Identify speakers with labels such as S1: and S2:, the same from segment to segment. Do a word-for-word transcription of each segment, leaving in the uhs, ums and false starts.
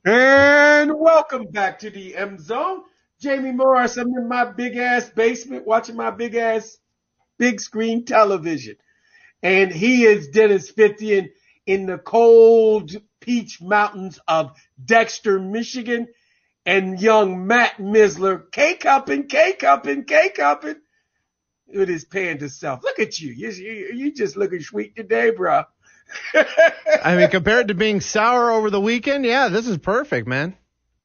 S1: And welcome back to the M Zone. Jamie Morris, I'm in my big ass basement watching my big ass big screen television. And he is Dennis Fithian in the cold peach mountains of Dexter, Michigan. And young Matt Misler, K-cupping, K-cupping, K-cupping with his panda self. Look at you. You, you. you just looking sweet today, bro.
S2: I mean, compared to being sour over the weekend, yeah, this is perfect, man.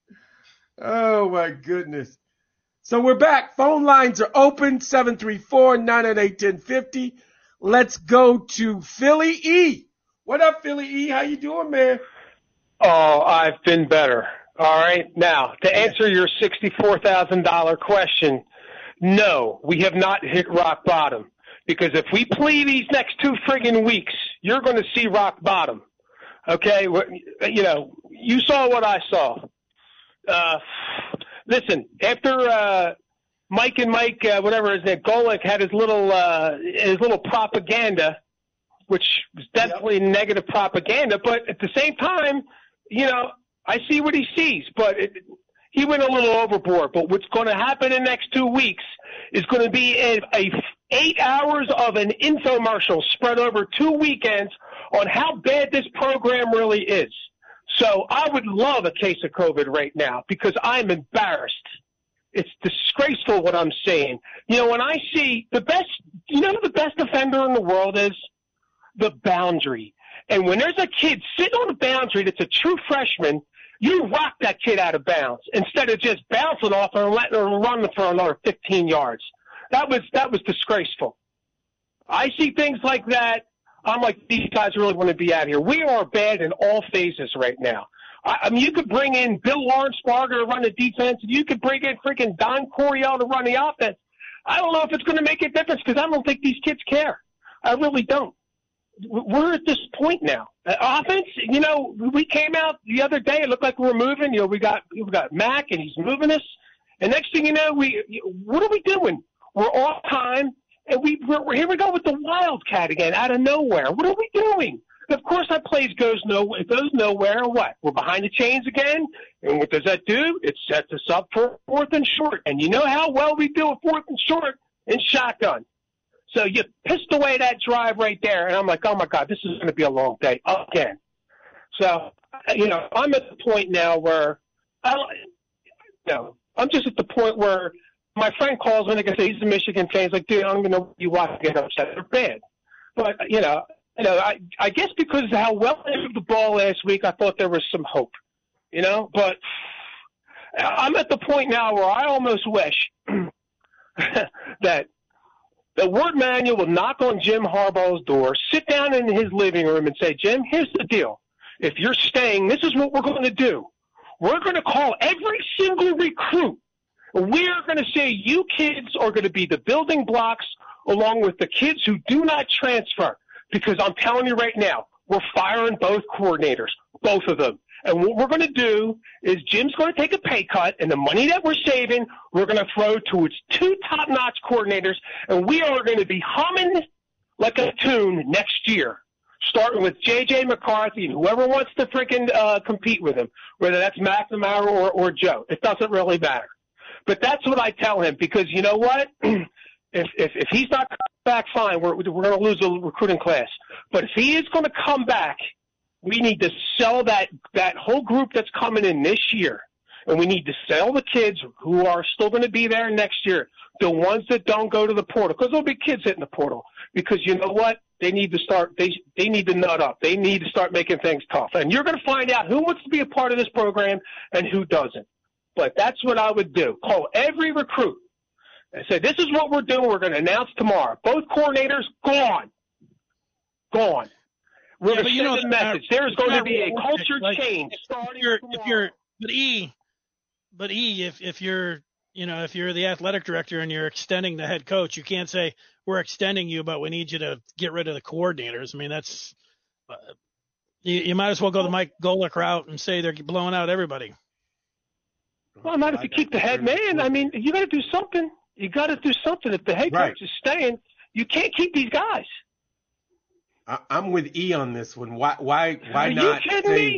S1: Oh, my goodness. So we're back. Phone lines are open, seven three four, nine nine eight, one zero five zero. Let's go to Philly E. What up, Philly E? How you doing, man?
S3: Oh, I've been better. All right. Now, to answer your sixty-four thousand dollars question, no, we have not hit rock bottom. Because if we play these next two friggin' weeks, you're going to see rock bottom. Okay? You know, you saw what I saw. Uh, listen, after uh, Mike and Mike, uh, whatever his name, Golick had his little uh, his little propaganda, which was definitely yep. negative propaganda, but at the same time, you know, I see what he sees, but it, he went a little overboard. But what's going to happen in the next two weeks is going to be a, a eight hours of an infomercial spread over two weekends on how bad this program really is. So I would love a case of COVID right now because I'm embarrassed. It's disgraceful what I'm saying. You know, when I see the best, you know, the best offender in the world is the boundary. And when there's a kid sitting on the boundary that's a true freshman, you rock that kid out of bounds instead of just bouncing off and letting her run for another fifteen yards. That was that was disgraceful. I see things like that. I'm like, these guys really want to be out here. We are bad in all phases right now. I, I mean, you could bring in Bill Lawrence-Barger to run the defense, and you could bring in freaking Don Coryell to run the offense. I don't know if it's going to make a difference because I don't think these kids care. I really don't. We're at this point now. Uh, offense, you know, we came out the other day. It looked like we were moving. You know, we got we got Mac, and he's moving us. And next thing you know, we what are we doing? We're off time, and we we're, we're here we go with the Wildcat again out of nowhere. What are we doing? Of course, that plays goes no it goes nowhere. What? We're behind the chains again. And what does that do? It sets us up for fourth and short. And you know how well we do at fourth and short in shotgun. So you pissed away that drive right there, and I'm like, oh, my God, this is going to be a long day again. So, you know, I'm at the point now where I don't, you know, I'm just at the point where my friend calls me, and I say, he's a Michigan fan. He's like, dude, I don't even know what you watch to get upset. They're bad. But, you know, you know, I, I guess because of how well they moved the ball last week, I thought there was some hope, you know. But I'm at the point now where I almost wish that – the Word Manual will knock on Jim Harbaugh's door, sit down in his living room and say, Jim, here's the deal. If you're staying, this is what we're going to do. We're going to call every single recruit. We're going to say you kids are going to be the building blocks along with the kids who do not transfer. Because I'm telling you right now, we're firing both coordinators, both of them. And what we're going to do is Jim's going to take a pay cut, and the money that we're saving, we're going to throw to its two top-notch coordinators, and we are going to be humming like a tune next year, starting with J J. McCarthy and whoever wants to freaking uh, compete with him, whether that's McNamara or, or Joe. It doesn't really matter. But that's what I tell him because you know what? if, if if he's not coming back, fine, we're, we're going to lose a recruiting class. But if he is going to come back, we need to sell that, that whole group that's coming in this year. And we need to sell the kids who are still going to be there next year, the ones that don't go to the portal, because there'll be kids hitting the portal. Because you know what? They need to start, they, they need to nut up. They need to start making things tough. And you're going to find out who wants to be a part of this program and who doesn't. But that's what I would do. Call every recruit and say, this is what we're doing. We're going to announce tomorrow. Both coordinators, gone. Gone. We're
S4: Yeah,
S3: going to
S4: you know,
S3: send a message.
S4: uh,
S3: There's going to
S4: not
S3: be a
S4: realistic.
S3: culture
S4: Like,
S3: change
S4: if
S3: starting
S4: you're,
S3: tomorrow.
S4: if you're, but E, but E, if if you're, you know, if you're the athletic director and you're extending the head coach, you can't say we're extending you, but we need you to get rid of the coordinators. I mean, that's uh, you, you might as well go the Mike Golick route and say they're blowing out everybody.
S3: Well, not if you keep the head man. I mean, you got to do something. You got to do something. If the head
S1: Right.
S3: coach is staying, you can't keep these guys.
S1: I, I'm with E on this one. Why? Why? Why
S3: Are
S1: not
S3: you kidding
S1: say?
S3: me?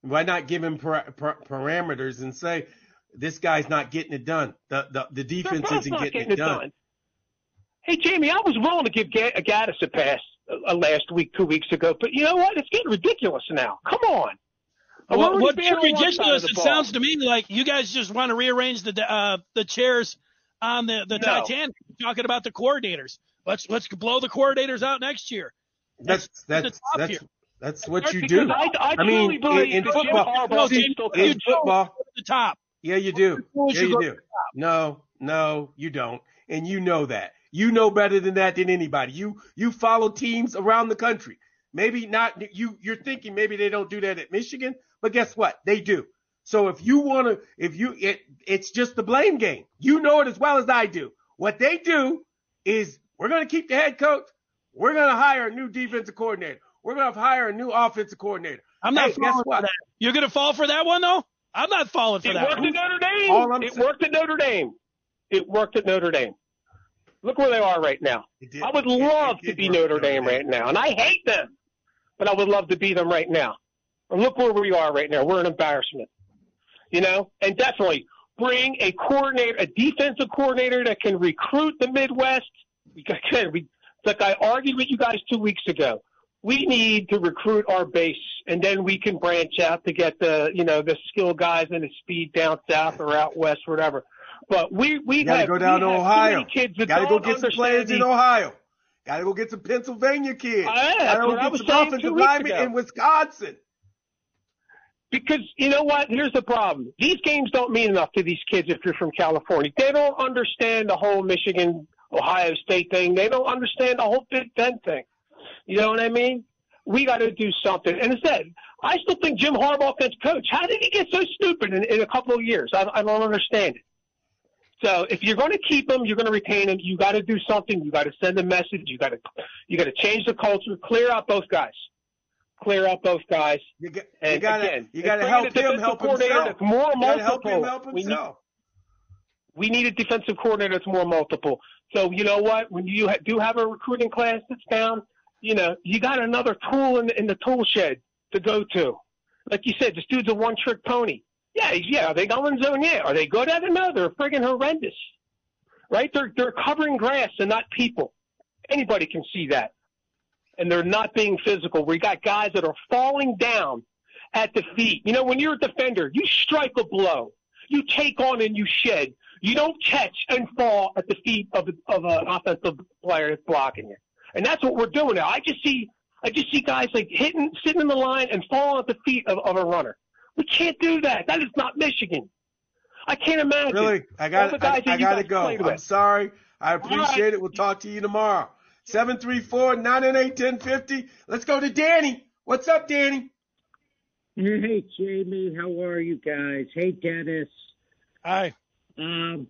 S1: Why not give him para- para- parameters and say this guy's not getting it done? The the, the defense isn't getting, getting it, it done. done.
S3: Hey, Jamie, I was willing to give Gaddis a pass uh, last week, two weeks ago, but you know what? It's getting ridiculous now. Come on.
S4: What, what's ridiculous? It sounds to me like you guys just want to rearrange the uh, the chairs on the the no. Titanic. Talking about the coordinators. Let's let's blow the coordinators out next year.
S1: That's that's that's
S4: here.
S1: that's what you do.
S3: I, I,
S1: I mean, in, in football,
S4: no,
S1: see, in football,
S4: the top.
S1: Yeah, you do. Yeah, you do. No, no, you don't, and you know that. You know better than that than anybody. You you follow teams around the country. Maybe not you. You're thinking maybe they don't do that at Michigan, but guess what? They do. So if you want to, if you, it, it's just the blame game. You know it as well as I do. What they do is we're going to keep the head coach. We're going to hire a new defensive coordinator. We're going to hire a new offensive coordinator.
S4: I'm not
S1: hey,
S4: falling
S1: guess what?
S4: for that. You're going to fall for that one, though? I'm not falling for
S3: it
S4: that
S3: worked
S4: one.
S3: At Notre Dame.
S1: All I'm
S3: it
S1: saying,
S3: worked at Notre Dame. It worked at Notre Dame. Look where they are right now. I would love it, it to be Notre Dame, Dame right now, and I hate them, but I would love to be them right now. And look where we are right now. We're an embarrassment, you know. And definitely bring a coordinator, a defensive coordinator that can recruit the Midwest. We again, we like I argued with you guys two weeks ago. We need to recruit our base, and then we can branch out to get the, you know, the skill guys and the speed down south or out west, or whatever. But we we
S1: got to go down to Ohio.
S3: Got
S1: to go get some players the, in Ohio. Got to go get some Pennsylvania kids.
S3: Uh, yeah,
S1: got to go get some offensive linemen in Wisconsin.
S3: Because you know what? Here's the problem. These games don't mean enough to these kids if you're from California. They don't understand the whole Michigan, Ohio State thing. They don't understand the whole Big Ten thing. You know what I mean? We got to do something. And instead, I still think Jim Harbaugh can coach. How did he get so stupid in, in a couple of years? I, I don't understand it. So if you're going to keep him, you're going to retain him. You got to do something. You got to send a message. You got to, you got to change the culture. Clear out both guys. Clear out both guys.
S1: You got,
S3: and
S1: you got
S3: again,
S1: to, you got to help him help himself.
S3: That's more
S1: you
S3: multiple.
S1: Help him help himself.
S3: We need, we need a defensive coordinator that's more multiple. So you know what? When you ha- do have a recruiting class that's down, you know you got another tool in the, in the tool shed to go to. Like you said, this dude's a one-trick pony. Yeah, yeah. Are they going zone? Yeah. Are they good at it? No, they're friggin' horrendous. Right? They're they're covering grass and not people. Anybody can see that. And they're not being physical. We got guys that are falling down at the feet. You know, when you're a defender, you strike a blow. You take on and you shed. You don't catch and fall at the feet of of an offensive player that's blocking you. And that's what we're doing now. I just see I just see guys like hitting, sitting in the line and falling at the feet of, of a runner. We can't do that. That is not Michigan. I can't imagine.
S1: Really? I got I, I got to go. I'm sorry. I appreciate right. it. We'll talk to you tomorrow. seven three four, nine eight, one zero five zero. Let's go to Danny. What's up, Danny?
S5: Hey, Jamie. How are you guys? Hey, Dennis.
S4: Hi.
S5: Um,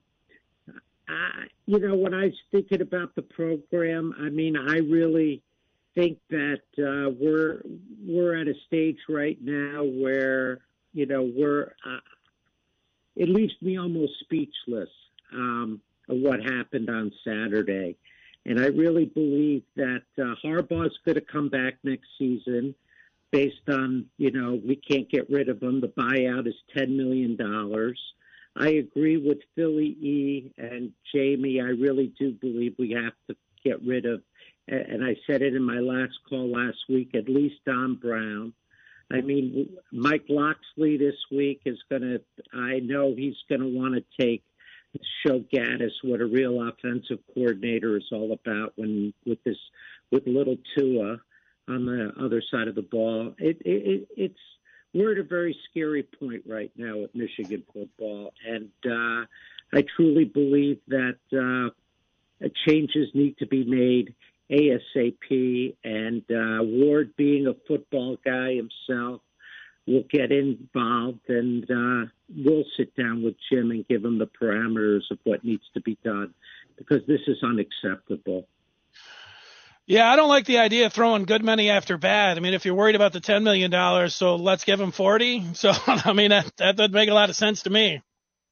S5: I, you know, when I was thinking about the program, I mean, I really think that uh, we're we're at a stage right now where, you know, we're uh, it leaves me almost speechless um, of what happened on Saturday. And I really believe that uh, Harbaugh's going to come back next season based on, you know, we can't get rid of him. The buyout is ten million dollars. I agree with Philly E and Jamie. I really do believe we have to get rid of, and I said it in my last call last week, at least Don Brown. I mean, Mike Locksley this week is going to, I know he's going to want to take, show Gaddis what a real offensive coordinator is all about when with this, with little Tua on the other side of the ball. It, it, it's, we're at a very scary point right now with Michigan football. And uh, I truly believe that uh, changes need to be made ASAP, and uh, Ward, being a football guy himself, will get involved, and uh, we'll sit down with Jim and give him the parameters of what needs to be done, because this is unacceptable.
S4: Yeah, I don't like the idea of throwing good money after bad. I mean, if you're worried about the ten million dollars, so let's give him forty. So, I mean, that, that doesn't make a lot of sense to me.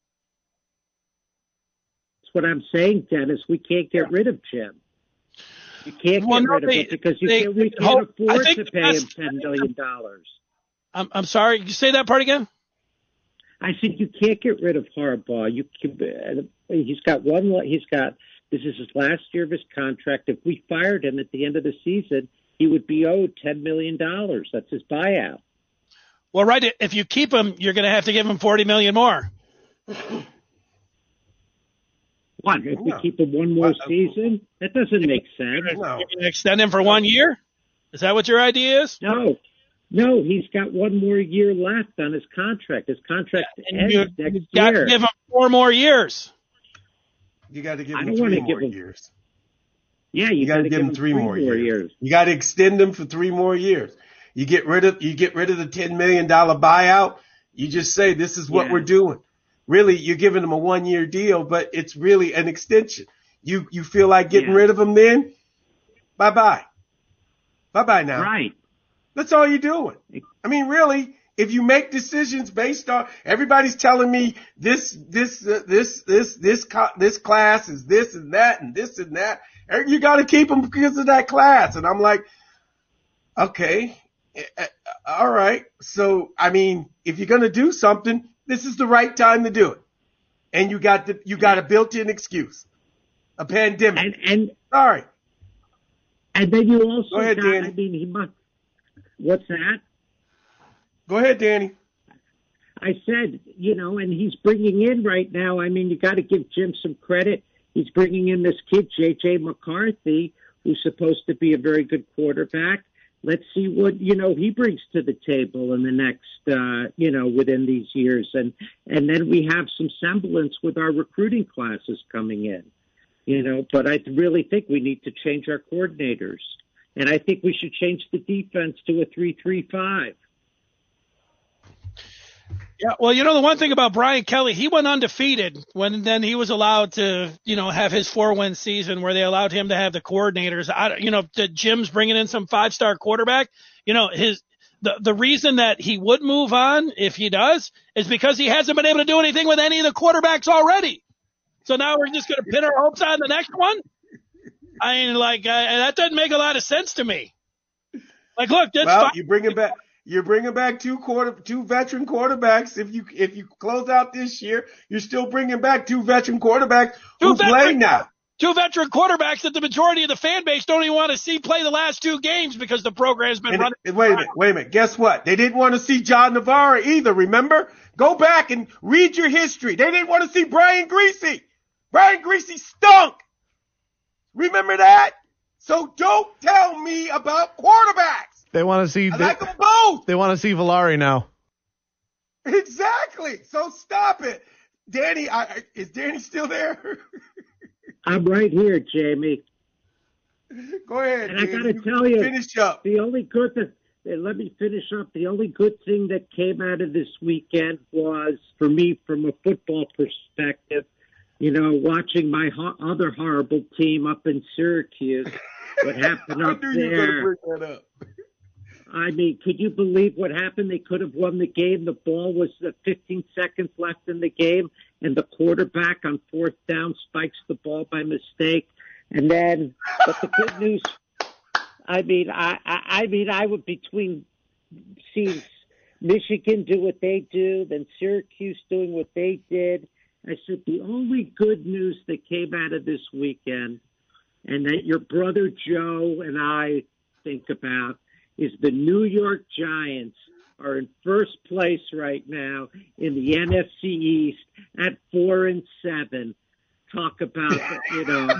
S5: That's what I'm saying, Dennis. We can't get rid of Jim. You can't
S4: well,
S5: get
S4: no,
S5: rid
S4: they,
S5: of him because you
S4: they,
S5: can't, we can't
S4: hope,
S5: afford to pay
S4: best,
S5: him ten million dollars.
S4: I'm I'm sorry. Can you say that part again?
S5: I said you can't get rid of Harbaugh. You can, he's got one. He's got this is his last year of his contract. If we fired him at the end of the season, he would be owed ten million dollars. That's his buyout.
S4: Well, right. If you keep him, you're going to have to give him forty million more.
S5: What? If we
S1: No.
S5: keep him one more
S1: Uh,
S5: season? That doesn't make sense.
S1: No.
S4: You're going to extend him for one year? Is that what your idea is?
S5: No. No, he's got one more year left on his contract. His contract
S4: And
S5: ends
S4: you,
S5: next
S4: you've got
S5: year.
S4: to give him four more years.
S1: You got to give
S5: I
S1: him
S5: don't
S1: three
S5: wanna
S1: more
S5: give him-
S1: years.
S5: yeah, you,
S1: You got to give him three more years. You got to extend him for three more years. You get rid of you get rid of the ten million dollar buyout. You just say this is what
S5: Yeah.
S1: we're doing. Really, you're giving him a one year deal, but it's really an extension. You you feel like getting
S5: Yeah.
S1: rid of him then? Bye bye. Bye bye now.
S5: Right.
S1: That's all you're doing. I mean, really, if you make decisions based on everybody's telling me this, this, uh, this, this, this, co- this class is this and that and this and that, you got to keep them because of that class. And I'm like, okay, uh, all right. So, I mean, if you're going to do something, this is the right time to do it. And you got the, you got a built-in excuse, a pandemic.
S5: And and
S1: Sorry.
S5: and then you also
S1: Go ahead,
S5: got.
S1: Danny.
S5: I mean, he must. What's that?
S1: Go ahead, Danny.
S5: I said, you know, and he's bringing in right now. I mean, you got to give Jim some credit. He's bringing in this kid, J J McCarthy, who's supposed to be a very good quarterback. Let's see what, you know, he brings to the table in the next, uh, you know, within these years. And, and then we have some semblance with our recruiting classes coming in, you know, but I really think we need to change our coordinators. And I think we should change the defense to a three three five.
S4: Yeah, well, you know, the one thing about Brian Kelly, he went undefeated when then he was allowed to, you know, have his four-win season where they allowed him to have the coordinators. I, you know, the Jim's bringing in some five-star quarterback. You know, his the the reason that he would move on if he does is because he hasn't been able to do anything with any of the quarterbacks already. So now we're just going to pin our hopes on the next one. I mean, like uh, that doesn't make a lot of sense to me. Like, look, that's
S1: Well,
S4: fine.
S1: you bring him back. You're bringing back two quarter, two veteran quarterbacks. If you if you close out this year, you're still bringing back two veteran quarterbacks
S4: Two
S1: who play
S4: veteran-
S1: now.
S4: Two veteran quarterbacks that the majority of the fan base don't even want to see play the last two games because the program's been
S1: And,
S4: running.
S1: and wait a minute, wait a minute. Guess what? They didn't want to see John Navarre either. Remember? Go back and read your history. They didn't want to see Brian Greasy. Brian Greasy stunk. Remember that? So don't tell me about quarterbacks.
S2: They want to see.
S1: I
S2: They,
S1: like them both.
S2: they want to see Villari now.
S1: Exactly. So stop it. Danny, I, I- is Danny still there?
S5: I'm right here, Jamie.
S1: Go ahead.
S5: And I
S1: Danny.
S5: gotta tell you,
S1: Finish up.
S5: The only good that and let me finish up. The only good thing that came out of this weekend was, for me, from a football perspective, you know, watching my ho- other horrible team up in Syracuse. What happened
S1: I
S5: up
S1: knew you were
S5: there?
S1: going to bring that up.
S5: I mean, could you believe what happened? They could have won the game. The ball was uh, fifteen seconds left in the game, and the quarterback on fourth down spikes the ball by mistake. And then, but the good news, I mean, I, I, I mean, I would between seeing Michigan do what they do, then Syracuse doing what they did. I said the only good news that came out of this weekend, and that your brother Joe and I think about, is the New York Giants are in first place right now in the N F C East at four and seven. Talk about, you know,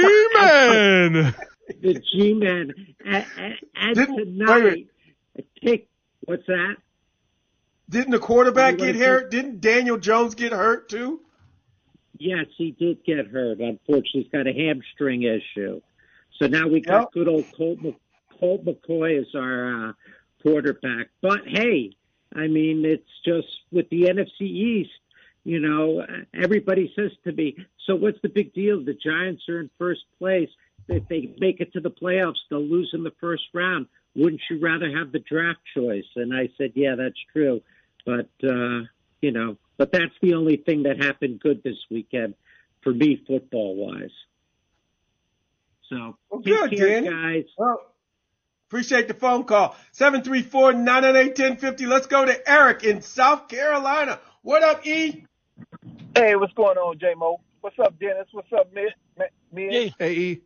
S2: G-Man!
S5: the G-Men. And, and, and
S1: Didn't-
S5: tonight, take, what's that?
S1: Didn't the quarterback
S5: What do you
S1: get
S5: wanna
S1: hurt? Didn't Daniel Jones get hurt too?
S5: Yes, he did get hurt. Unfortunately, he's got a hamstring issue. So now we got
S1: Yep.
S5: good old Colt, Mc- Colt McCoy as our uh, quarterback. But hey, I mean, it's just with the N F C East, you know, everybody says to me, so what's the big deal? The Giants are in first place. If they make it to the playoffs, they'll lose in the first round. Wouldn't you rather have the draft choice? And I said, yeah, that's true. But, uh, you know, but that's the only thing that happened good this weekend for me, football-wise. So,
S1: Well,
S5: take
S1: good,
S5: care,
S1: Danny.
S5: guys.
S1: Well, Appreciate the phone call. seven three four, nine nine eight, one zero five zero. Let's go to Eric in South Carolina. What up, E?
S6: Hey, what's going on, J-Mo? What's up, Dennis? What's up, Miz?
S4: Hey.
S2: Hey, E.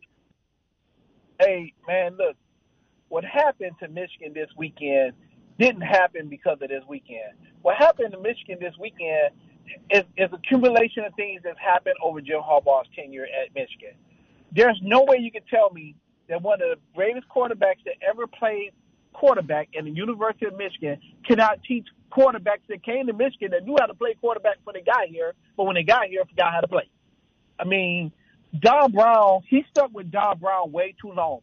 S6: Hey, man, look. What happened to Michigan this weekend didn't happen because of this weekend. What happened to Michigan this weekend is, is accumulation of things that's happened over Jim Harbaugh's tenure at Michigan. There's no way you can tell me that one of the greatest quarterbacks that ever played quarterback in the University of Michigan cannot teach quarterbacks that came to Michigan that knew how to play quarterback when they got here, but when they got here, forgot how to play. I mean, Don Brown, he stuck with Don Brown way too long.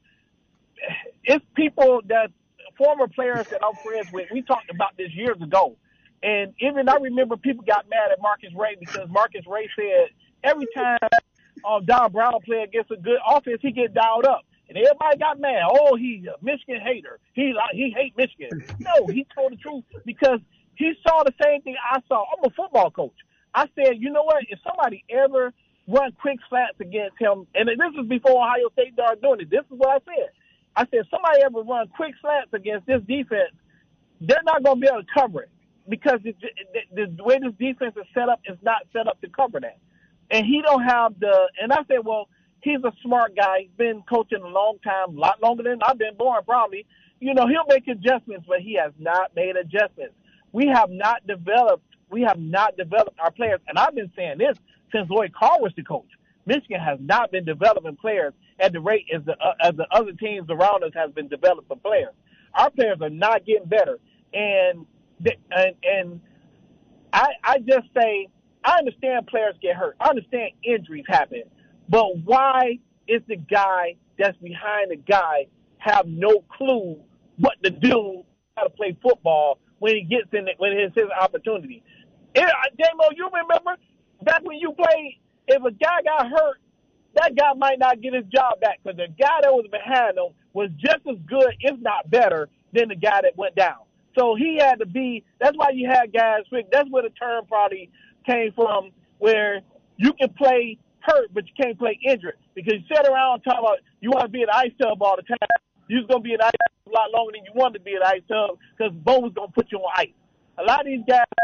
S6: It's people that, former players that I'm friends with, we talked about this years ago. And even I remember people got mad at Marcus Ray because Marcus Ray said every time um, Don Brown play against a good offense, he get dialed up. And everybody got mad. Oh, he's a Michigan hater. He he hate Michigan. No, he told the truth because he saw the same thing I saw. I'm a football coach. I said, you know what? If somebody ever run quick slants against him, and this is before Ohio State started doing it, this is what I said. I said, somebody ever run quick slants against this defense, they're not going to be able to cover it because it, the, the way this defense is set up is not set up to cover that. And he don't have the – and I said, well, he's a smart guy. He's been coaching a long time, a lot longer than I've been born probably. You know, he'll make adjustments, but he has not made adjustments. We have not developed – we have not developed our players. And I've been saying this since Lloyd Carr was the coach. Michigan has not been developing players at the rate as the uh, as the other teams around us has been developing players. Our players are not getting better, and and and I I just say I understand players get hurt. I understand injuries happen, but why is the guy that's behind the guy have no clue what to do, how to play football when he gets in it, when it's his opportunity? J-Mo, you remember back when you played? If a guy got hurt, that guy might not get his job back because the guy that was behind him was just as good, if not better, than the guy that went down. So he had to be – that's why you had guys – that's where the term probably came from, where you can play hurt, but you can't play injured. Because you sit around and talk about you want to be in the ice tub all the time. You're going to be in the ice tub a lot longer than you wanted to be in the ice tub because Bo was going to put you on ice. A lot of these guys –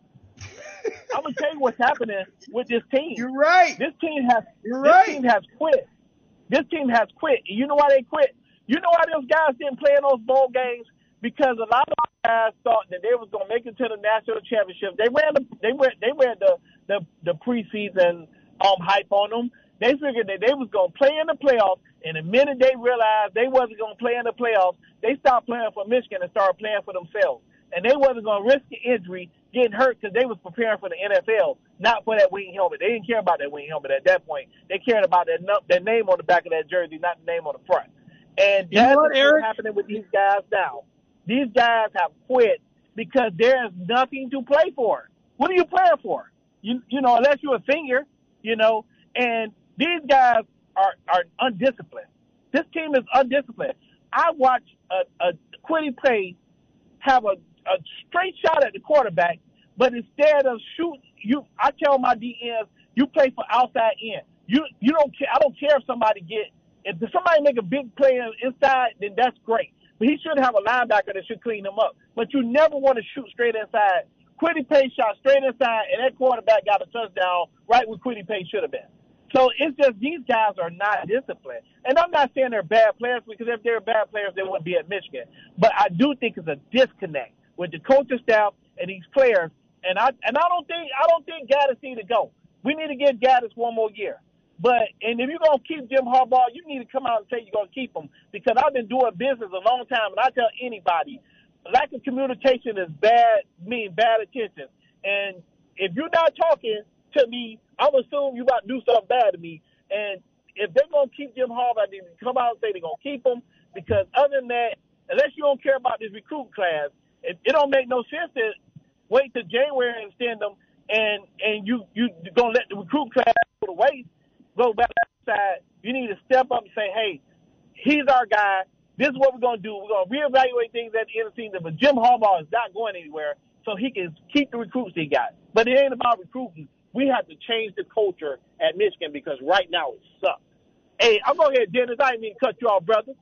S6: I'm gonna tell you what's happening with this team.
S1: You're right.
S6: This team has.
S1: You're
S6: this
S1: right.
S6: team has quit. This team has quit. You know why they quit? You know why those guys didn't play in those bowl games? Because a lot of guys thought that they was gonna make it to the national championship. They ran the. They went. They ran the the, the preseason um hype on them. They figured that they was gonna play in the playoffs, and the minute they realized they wasn't gonna play in the playoffs, they stopped playing for Michigan and started playing for themselves. And they wasn't gonna risk the injury, getting hurt because they was preparing for the N F L, not for that wing helmet. They didn't care about that wing helmet at that point. They cared about that, that name on the back of that jersey, not the name on the front. And
S4: You know
S6: that's
S4: what,
S6: what's
S4: Eric?
S6: happening with these guys now. These guys have quit because there's nothing to play for. What are you playing for? You you know, unless you're a senior, you know. And these guys are, are undisciplined. This team is undisciplined. I watched a, a Kwity Paye have a a straight shot at the quarterback, but instead of shoot, you, I tell my D Ms, you play for outside in. You you don't care. I don't care if somebody get if somebody make a big play inside, then that's great. But he should have a linebacker that should clean him up. But you never want to shoot straight inside. Kwity Paye shot straight inside, and that quarterback got a touchdown right where Kwity Paye should have been. So it's just these guys are not disciplined. And I'm not saying they're bad players because if they're bad players, they wouldn't be at Michigan. But I do think it's a disconnect with the coaching staff and these players, and I and I don't think I don't think Gaddis need to go. We need to give Gaddis one more year. But and if you're gonna keep Jim Harbaugh, you need to come out and say you're gonna keep him because I've been doing business a long time, and I tell anybody, lack of communication is bad, mean bad attention. And if you're not talking to me, I'm assuming you're about to do something bad to me. And if they're gonna keep Jim Harbaugh, they need to come out and say they're gonna keep him because other than that, unless you don't care about this recruit class. It, it don't make no sense to wait till January and extend them, and and you you gonna let the recruit class go to waste, go back outside. You need to step up and say, hey, he's our guy. This is what we're gonna do. We're gonna reevaluate things at the end of the season. But Jim Harbaugh is not going anywhere, so he can keep the recruits he got. But it ain't about recruiting. We have to change the culture at Michigan because right now it sucks. Hey, I'm going to get Dennis. I didn't mean to cut you off, brother.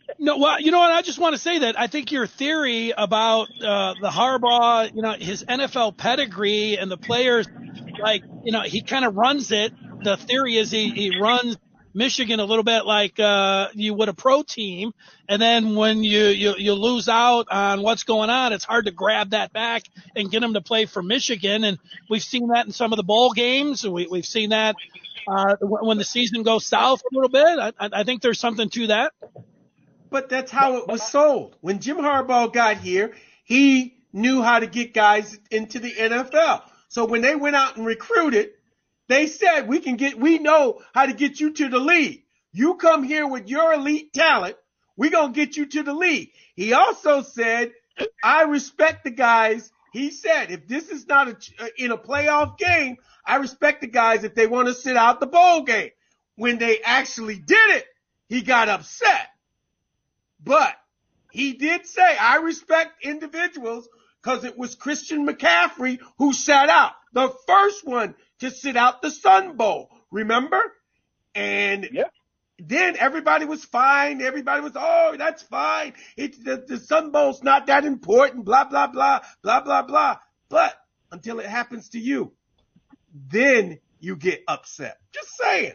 S4: No, well, you know what? I just want to say that I think your theory about uh, the Harbaugh, you know, his N F L pedigree and the players, like, you know, he kind of runs it. The theory is he, he runs Michigan a little bit like uh, you would a pro team, and then when you, you you lose out on what's going on, it's hard to grab that back and get them to play for Michigan. And we've seen that in some of the bowl games. We, we've seen that uh, when the season goes south a little bit. I, I think there's something to that.
S1: But that's how it was sold. When Jim Harbaugh got here, he knew how to get guys into the N F L. So when they went out and recruited, they said, we can get, we know how to get you to the league. You come here with your elite talent, we're going to get you to the league. He also said, I respect the guys. He said, if this is not a, in a playoff game, I respect the guys if they want to sit out the bowl game. When they actually did it, he got upset. But he did say, I respect individuals, because it was Christian McCaffrey who sat out. The first one to sit out the Sun Bowl, remember? And
S6: yeah.
S1: Then everybody was fine. Everybody was, oh, that's fine. It's the, the Sun Bowl's not that important, blah, blah, blah, blah, blah, blah. But until it happens to you, then you get upset. Just saying.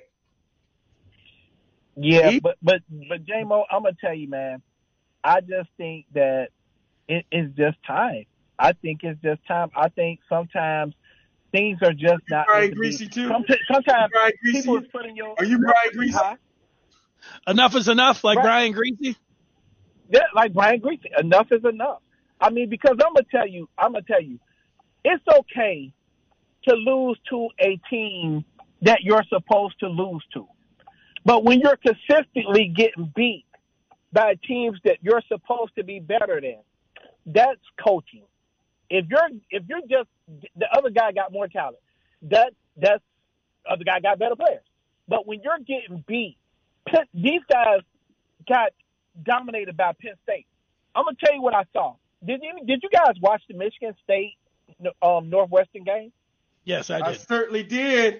S6: Yeah,
S1: See?
S6: but but but J-Mo, I'm gonna tell you, man. I just think that it is just time. I think it's just time. I think sometimes things are just not.
S1: Brian Greasy too.
S6: Sometimes, sometimes
S1: Brian Greasy?
S6: people is putting your.
S1: Are you Brian Greasy?
S6: Huh?
S4: Enough is enough, like
S6: Right.
S4: Brian Greasy.
S6: Yeah, like Brian Greasy. Enough is enough. I mean, because I'm gonna tell you, I'm gonna tell you, it's okay to lose to a team that you're supposed to lose to. But when you're consistently getting beat by teams that you're supposed to be better than, that's coaching. If you're if you're just the other guy got more talent, that that's other guy got better players. But when you're getting beat, these guys got dominated by Penn State. I'm gonna tell you what I saw. Did you did you guys watch the Michigan State um, Northwestern game?
S4: Yes, I
S1: I
S4: did.
S1: certainly did.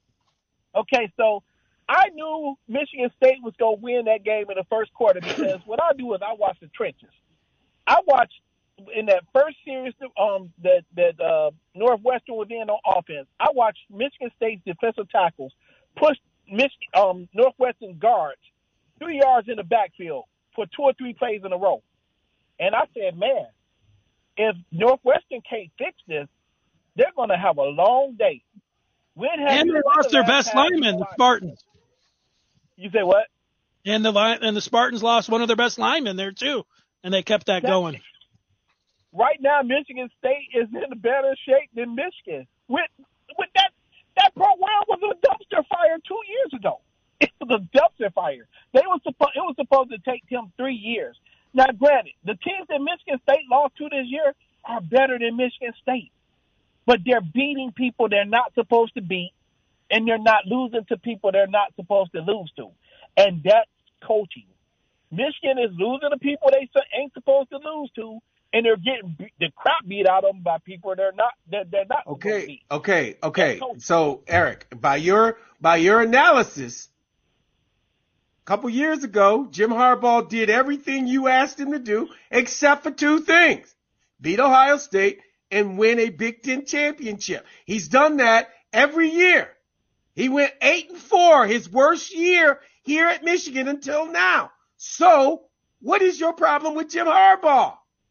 S6: Okay, so I knew Michigan State was going to win that game in the first quarter because what I do is I watch the trenches. I watched in that first series um, that that uh, Northwestern was in on offense. I watched Michigan State's defensive tackles push Mich- um, Northwestern guards three yards in the backfield for two or three plays in a row. And I said, man, if Northwestern can't fix this, they're going to have a long day. When have
S4: And
S6: you-
S4: they
S6: when
S4: lost
S6: the
S4: their
S6: last
S4: best
S6: time you
S4: lineman, the
S6: watched-
S4: Spartans.
S6: You say what?
S4: And the line and the Spartans lost one of their best linemen there too, and they kept that
S6: That-
S4: going.
S6: Right now, Michigan State is in better shape than Michigan. With with that that program was a dumpster fire two years ago. It was a dumpster fire. They was supposed it was supposed to take them three years. Now, granted, the teams that Michigan State lost to this year are better than Michigan State, but they're beating people they're not supposed to beat, and they're not losing to people they're not supposed to lose to, and that's coaching. Michigan is losing to people they ain't supposed to lose to, and they're getting beat, the crap beat out of them by people they're not they're, they're not supposed to
S1: Okay,
S6: beat.
S1: okay, okay.
S6: That's
S1: So, Eric, by your by your analysis, a couple years ago, Jim Harbaugh did everything you asked him to do, except for two things: beat Ohio State and win a Big Ten championship. He's done that every year. He went eight and four, his worst year here at Michigan until now. So, what is your problem with Jim Harbaugh?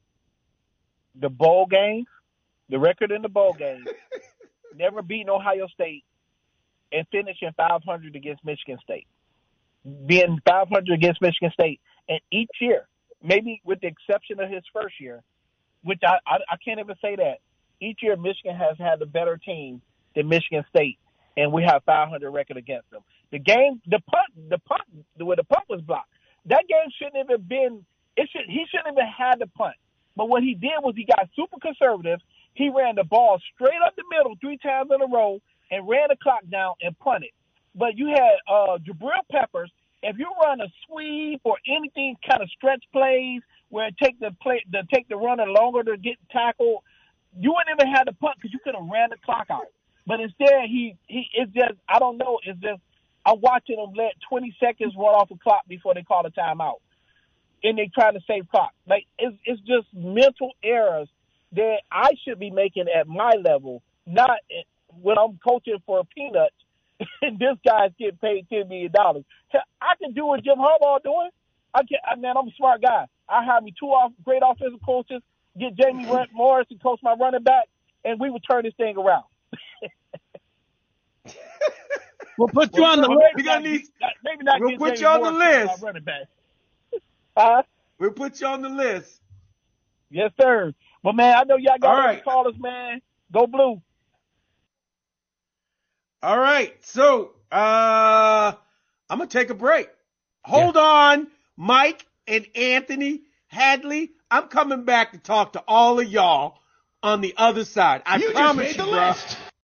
S6: The bowl game, the record in the bowl game, never beating Ohio State, and finishing five hundred against Michigan State. Being five hundred against Michigan State, and each year, maybe with the exception of his first year, which I, I, I can't even say that, each year Michigan has had a better team than Michigan State, and we have five hundred record against them. The game, the punt, the punt, where the punt was blocked, that game shouldn't have been. It should he shouldn't even had the punt. But what he did was he got super conservative. He ran the ball straight up the middle three times in a row and ran the clock down and punted. But you had uh, Jabril Peppers. If you run a sweep or anything kind of stretch plays where it take the play, the take the runner longer to get tackled, you wouldn't even have the punt because you could have ran the clock out. But instead, he he it's just I don't know. It's just I'm watching him let twenty seconds run off the clock before they call a timeout. and they trying to save clock. Like it's it's just mental errors that I should be making at my level, not when I'm coaching for peanuts and this guy's getting paid ten million dollars. I can do what Jim Harbaugh doing. I can, I, man, I'm a smart guy. I have me two off, great offensive coaches, get Jamie Morris to coach my running back, and we would turn this thing around.
S4: We'll put you
S6: well,
S4: on the
S6: well,
S4: list.
S6: maybe not, maybe not
S1: We'll
S6: get
S1: put
S6: Jamie
S1: you on the
S6: Morris
S1: list.
S6: my running back. Huh?
S1: We'll put you on the list.
S6: Yes, sir. But, man, I know y'all got
S1: All
S6: all
S1: right.
S6: the callers, man. Go Blue.
S1: All right. So, uh, I'm going to take a break. Hold yeah. on, Mike and Anthony Hadley. I'm coming back to talk to all of y'all on the other side. I
S2: you
S1: promise
S2: just made
S1: you,
S2: the
S1: bro.
S2: list.